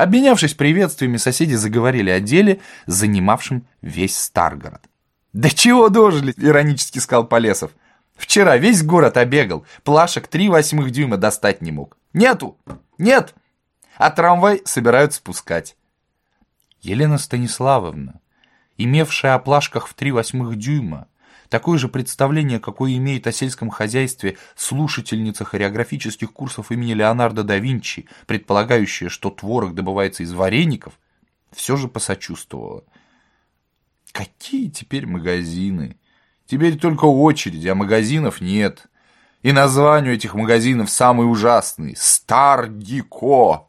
Обменявшись приветствиями, соседи заговорили о деле, занимавшем весь Старгород. «Да чего дожили?» — иронически сказал Полесов. «Вчера весь город обегал, плашек 3/8 дюйма достать не мог. Нету! Нет! А трамвай собирают спускать». Елена Станиславовна, имевшая о плашках в 3/8 дюйма такое же представление, какое имеет о сельском хозяйстве слушательница хореографических курсов имени Леонардо да Винчи, предполагающая, что творог добывается из вареников, все же посочувствовала. Какие теперь магазины? Теперь только очереди, а магазинов нет. И название этих магазинов самый ужасный — Старгико.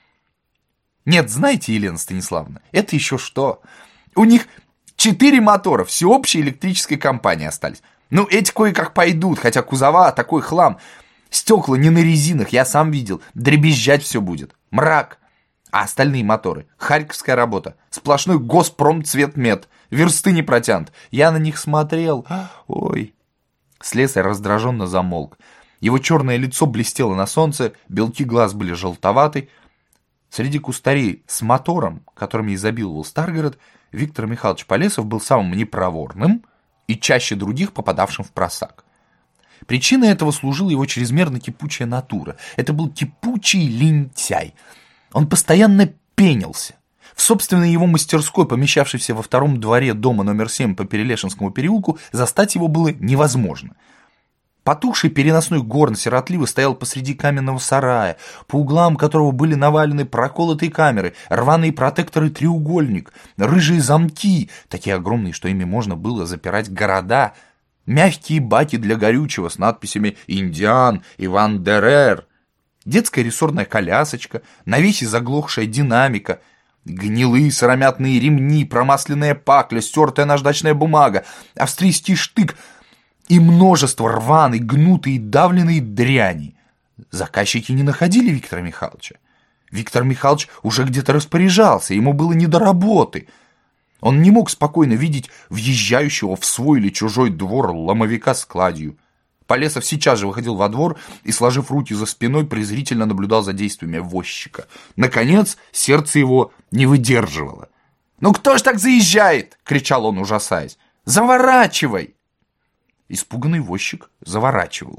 Нет, знаете, Елена Станиславовна, это еще что? У них 4 мотора всеобщей электрической компании остались. Ну, эти кое-как пойдут, хотя кузова такой хлам. Стекла не на резинах, я сам видел. Дребезжать все будет. Мрак. А остальные моторы — харьковская работа. Сплошной Госпромцветмет. Версты не протянут. Я на них смотрел. Ой. Слесарь раздраженно замолк. Его черное лицо блестело на солнце, белки глаз были желтоваты. Среди кустарей с мотором, которыми изобиловал Старгород, Виктор Михайлович Полесов был самым непроворным и чаще других попадавшим в просак. Причиной этого служила его чрезмерно кипучая натура. Это был кипучий лентяй. Он постоянно пенился. В собственной его мастерской, помещавшейся во втором дворе дома номер 7 по Перелешинскому переулку, застать его было невозможно. Потухший переносной горн сиротливо стоял посреди каменного сарая, по углам которого были навалены проколотые камеры, рваные протекторы треугольник, рыжие замки, такие огромные, что ими можно было запирать города, мягкие баки для горючего с надписями «Индиан» и «Ван Дерер», детская рессорная колясочка, навесе заглохшая динамика, гнилые сыромятные ремни, промасленная пакля, стертая наждачная бумага, австрийский штык и множество рваной, гнутой и давленной дряни. Заказчики не находили Виктора Михайловича. Виктор Михайлович уже где-то распоряжался, ему было не до работы. Он не мог спокойно видеть въезжающего в свой или чужой двор ломовика с кладью. Полесов сейчас же выходил во двор и, сложив руки за спиной, презрительно наблюдал за действиями возчика. Наконец, сердце его не выдерживало. «Ну кто ж так заезжает?» — кричал он, ужасаясь. «Заворачивай!» Испуганный возчик заворачивал.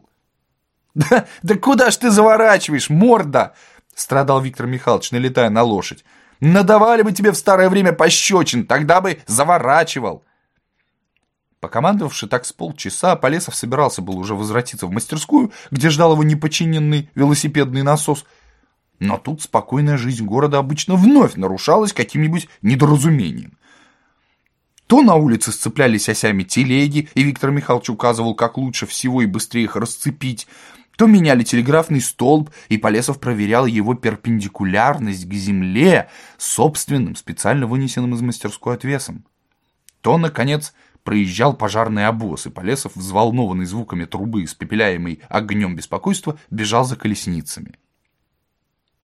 Да куда ж ты заворачиваешь, морда?» — страдал Виктор Михайлович, налетая на лошадь. «Надавали бы тебе в старое время пощечин, тогда бы заворачивал». Покомандовавши так с полчаса, Полесов собирался был уже возвратиться в мастерскую, где ждал его непочиненный велосипедный насос. Но тут спокойная жизнь города обычно вновь нарушалась каким-нибудь недоразумением. То на улице сцеплялись осями телеги, и Виктор Михайлович указывал, как лучше всего и быстрее их расцепить, то меняли телеграфный столб, и Полесов проверял его перпендикулярность к земле собственным, специально вынесенным из мастерской отвесом. То, наконец, проезжал пожарный обоз, и Полесов, взволнованный звуками трубы, испепеляемый огнем беспокойства, бежал за колесницами.